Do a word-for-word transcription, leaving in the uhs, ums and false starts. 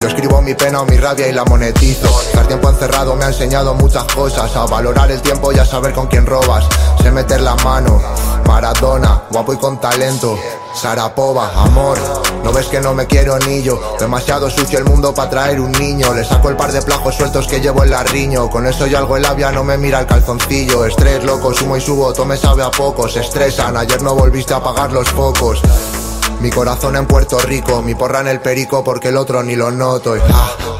escribo mi pena o mi rabia y la monetizo. Estar tiempo encerrado me ha enseñado muchas cosas, a valorar el tiempo y a saber con quién robas. Sé meter la mano, Maradona, guapo y con talento. Sarapova, amor, no ves que no me quiero ni yo. Demasiado sucio el mundo para traer un niño. Le saco el par de plajos sueltos que llevo en la riño. Con eso y algo en labia no me mira el calzoncillo. Estrés, loco, sumo y subo, todo me sabe a poco. Se estresan, ayer no volviste a apagar los focos. Mi corazón en Puerto Rico, mi porra en el perico porque el otro ni lo noto y, ah,